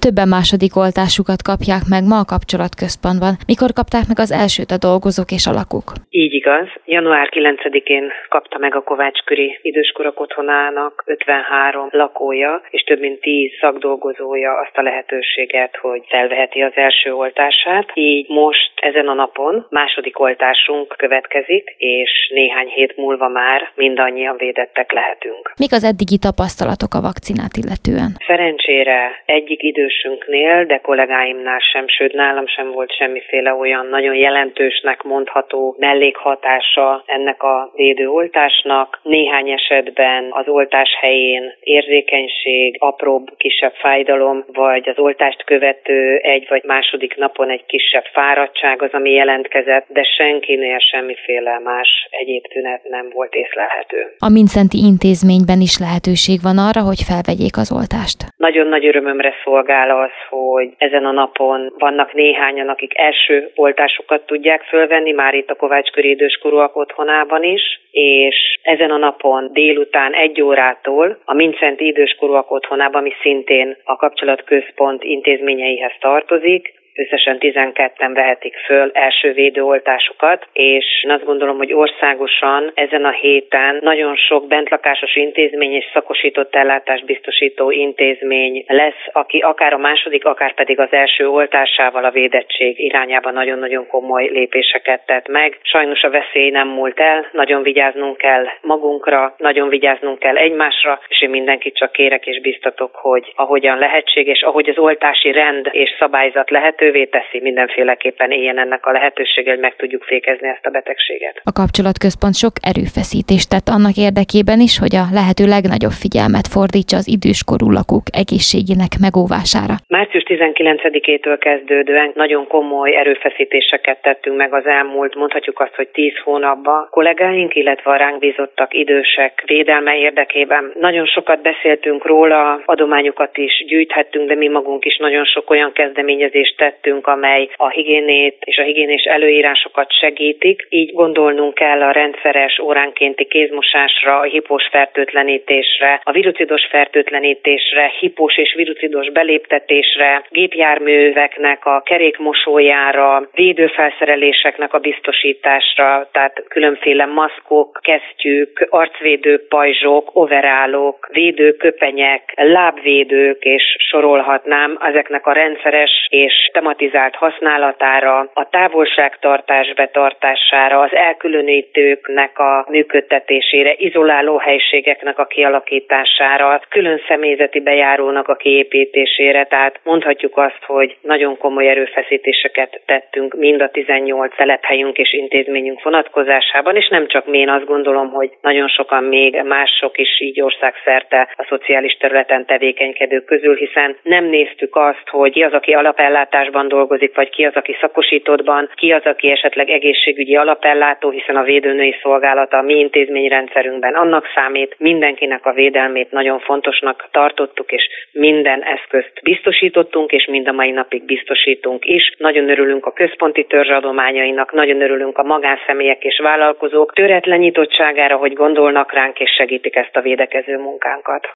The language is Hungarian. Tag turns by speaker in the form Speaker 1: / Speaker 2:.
Speaker 1: többen második oltásukat kapják meg ma a kapcsolatközpontban. Mikor kapták meg az elsőt a dolgozók és a lakók?
Speaker 2: Így igaz. Január 9-én kapta meg a Kovács-Küri Időskorok Otthonának 53 lakója, és több mint 10 szakdolgozója azt a lehetőséget, hogy felveheti az első oltását. Így most ezen a napon második oltásunk következik, és néhány hét múlva már mindannyian védettek lehetünk.
Speaker 1: Mik az eddigi tapasztalatok a vakcinát illetően?
Speaker 2: Szerencsére egyik idősünknél, de kollégáimnál sem, sőt nálam sem volt semmiféle olyan nagyon jelentősnek mondható mellékhatása ennek a védőoltásnak. Néhány esetben az oltás helyén érzékenység, apróbb, kisebb fájdalom, vagy az oltást követő egy vagy második napon egy kisebb fáradtság az, ami jelentkezett, de senkinél semmiféle más egyéb tünet nem volt észlelhető.
Speaker 1: A Mindszenty intézményben is lehetőség van arra, hogy felvegyék az oltást.
Speaker 2: Nagyon nagy örömömre szolgál az, hogy ezen a napon vannak néhányan, akik első oltásokat tudják fölvenni, már itt a Kovács-Küri Időskorúak Otthonában is, és ezen a napon délután 1 órától a Mindszenty Időskorúak Otthonában, ami szintén a kapcsolatközpont intézményeihez tartozik, összesen 12-en vehetik föl első védőoltásukat, és én azt gondolom, hogy országosan ezen a héten nagyon sok bentlakásos intézmény és szakosított ellátást biztosító intézmény lesz, aki akár a második, akár pedig az első oltásával a védettség irányába nagyon-nagyon komoly lépéseket tett meg. Sajnos a veszély nem múlt el, nagyon vigyáznunk kell magunkra, nagyon vigyáznunk kell egymásra, és én mindenkit csak kérek és biztatok, hogy ahogyan lehetséges, ahogy az oltási rend és szabályzat lehetővé teszi, mindenféleképpen éljen ennek a lehetőséggel, hogy meg tudjuk fékezni ezt a betegséget.
Speaker 1: A kapcsolatközpont sok erőfeszítést tett annak érdekében is, hogy a lehető legnagyobb figyelmet fordítsa az időskorú lakók egészségének megóvására.
Speaker 2: Március 19-től kezdődően nagyon komoly erőfeszítéseket tettünk meg az elmúlt, mondhatjuk azt, hogy 10 hónapban. Kollégáink, illetve a ránk bízottak idősek védelme érdekében nagyon sokat beszéltünk róla, adományokat is gyűjthettünk, de mi magunk is nagyon sok olyan kezdeményezést tettünk, amely a higiénét és a higiénés előírásokat segítik. Így gondolnunk kell a rendszeres óránkénti kézmosásra, a hipós fertőtlenítésre, a virucidos fertőtlenítésre, hipós és virucidos beléptetésre, gépjárműveknek a kerékmosójára, védőfelszereléseknek a biztosításra, tehát különféle maszkok, kesztyűk, arcvédő pajzsok, overálok, védőköpenyek, lábvédők, és sorolhatnám ezeknek a rendszeres és tematizált használatára, a távolságtartás betartására, az elkülönítőknek a működtetésére, izoláló helységeknek a kialakítására, külön személyzeti bejárónak a kiépítésére, tehát mondhatjuk azt, hogy nagyon komoly erőfeszítéseket tettünk mind a 18 telephelyünk és intézményünk vonatkozásában, és nem csak mi, én azt gondolom, hogy nagyon sokan még mások is így országszerte a szociális területen tevékenykedők közül, hiszen nem néztük azt, hogy ki az, aki alapellátásban dolgozik, vagy ki az, aki szakosítottban, ki az, aki esetleg egészségügyi alapellátó, hiszen a védőnői szolgálata a mi intézményrendszerünkben annak számít, mindenkinek a védelmét nagyon fontosnak tartottuk, és minden eszközt biztosítottunk, és mind a mai napig biztosítunk is. Nagyon örülünk a központi törzsadományainak, nagyon örülünk a magánszemélyek és vállalkozók töretlen nyitottságára, hogy gondolnak ránk és segítik ezt a védekező munkánkat.